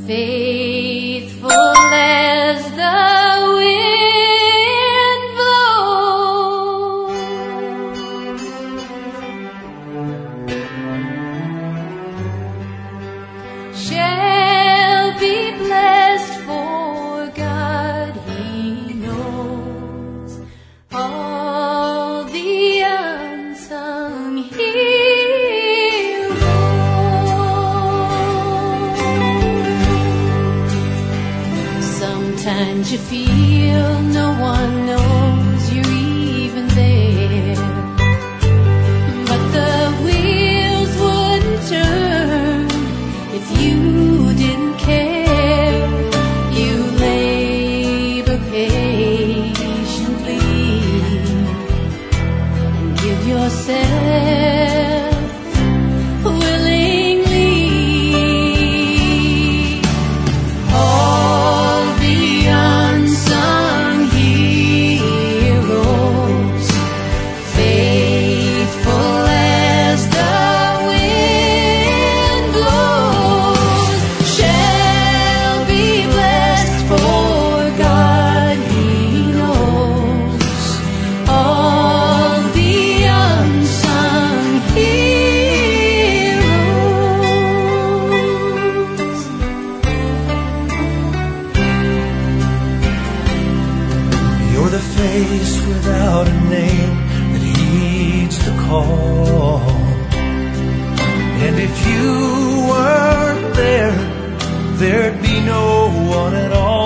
faithful as the wind blows, shall be blessed, for God He knows all the unsung heroes. Sometimes you feel no one knows you're even there, but the wheels wouldn't turn if you didn't care. You labor patiently and give yourself willingly. All the unsung heroes, faithful as the wind blows, shall be blessed, for God He knows all the unsung heroes. You're the face without a name that heeds the call. And if you weren't there, there'd be no one at all.